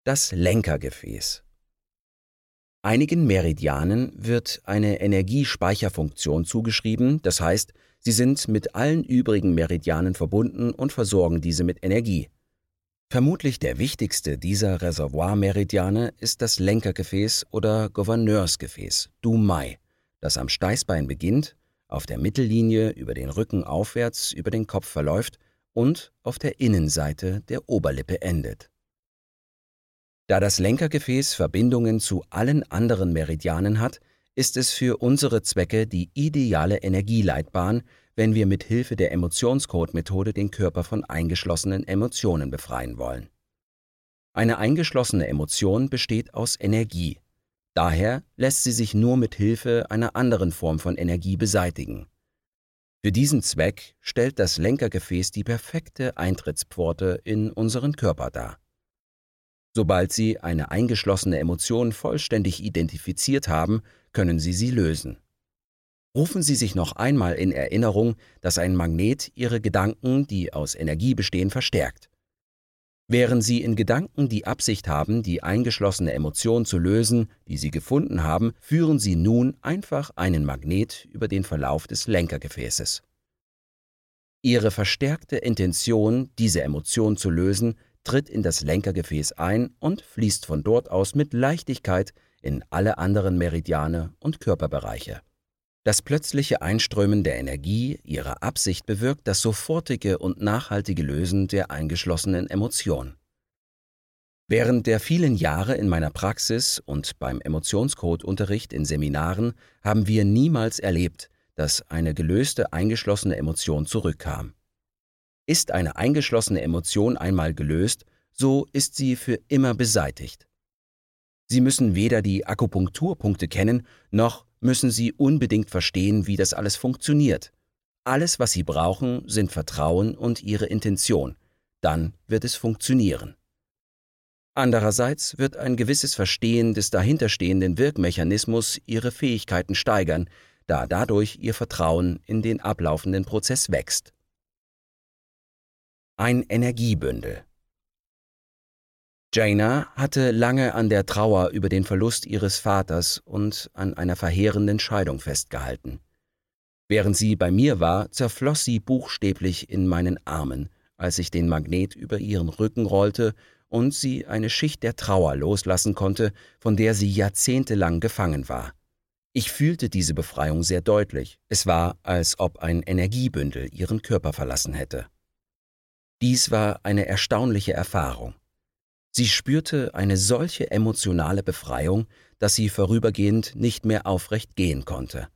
Das Lenkergefäß. Einigen Meridianen wird eine Energiespeicherfunktion zugeschrieben, das heißt, sie sind mit allen übrigen Meridianen verbunden und versorgen diese mit Energie. Vermutlich der wichtigste dieser Reservoir-Meridiane ist das Lenkergefäß oder Gouverneursgefäß, Dumai, das am Steißbein beginnt, auf der Mittellinie über den Rücken aufwärts über den Kopf verläuft und auf der Innenseite der Oberlippe endet. Da das Lenkergefäß Verbindungen zu allen anderen Meridianen hat, ist es für unsere Zwecke die ideale Energieleitbahn, wenn wir mit Hilfe der Emotionscode-Methode den Körper von eingeschlossenen Emotionen befreien wollen. Eine eingeschlossene Emotion besteht aus Energie. Daher lässt sie sich nur mit Hilfe einer anderen Form von Energie beseitigen. Für diesen Zweck stellt das Lenkergefäß die perfekte Eintrittspforte in unseren Körper dar. Sobald Sie eine eingeschlossene Emotion vollständig identifiziert haben, können Sie sie lösen. Rufen Sie sich noch einmal in Erinnerung, dass ein Magnet Ihre Gedanken, die aus Energie bestehen, verstärkt. Während Sie in Gedanken die Absicht haben, die eingeschlossene Emotion zu lösen, die Sie gefunden haben, führen Sie nun einfach einen Magnet über den Verlauf des Lenkergefäßes. Ihre verstärkte Intention, diese Emotion zu lösen, tritt in das Lenkergefäß ein und fließt von dort aus mit Leichtigkeit in alle anderen Meridiane und Körperbereiche. Das plötzliche Einströmen der Energie Ihrer Absicht bewirkt das sofortige und nachhaltige Lösen der eingeschlossenen Emotion. Während der vielen Jahre in meiner Praxis und beim Emotionscode-Unterricht in Seminaren haben wir niemals erlebt, dass eine gelöste eingeschlossene Emotion zurückkam. Ist eine eingeschlossene Emotion einmal gelöst, so ist sie für immer beseitigt. Sie müssen weder die Akupunkturpunkte kennen, noch müssen Sie unbedingt verstehen, wie das alles funktioniert. Alles, was Sie brauchen, sind Vertrauen und Ihre Intention. Dann wird es funktionieren. Andererseits wird ein gewisses Verstehen des dahinterstehenden Wirkmechanismus Ihre Fähigkeiten steigern, da dadurch Ihr Vertrauen in den ablaufenden Prozess wächst. Ein Energiebündel. Jaina hatte lange an der Trauer über den Verlust ihres Vaters und an einer verheerenden Scheidung festgehalten. Während sie bei mir war, zerfloss sie buchstäblich in meinen Armen, als ich den Magnet über ihren Rücken rollte und sie eine Schicht der Trauer loslassen konnte, von der sie jahrzehntelang gefangen war. Ich fühlte diese Befreiung sehr deutlich. Es war, als ob ein Energiebündel ihren Körper verlassen hätte. Dies war eine erstaunliche Erfahrung. Sie spürte eine solche emotionale Befreiung, dass sie vorübergehend nicht mehr aufrecht gehen konnte.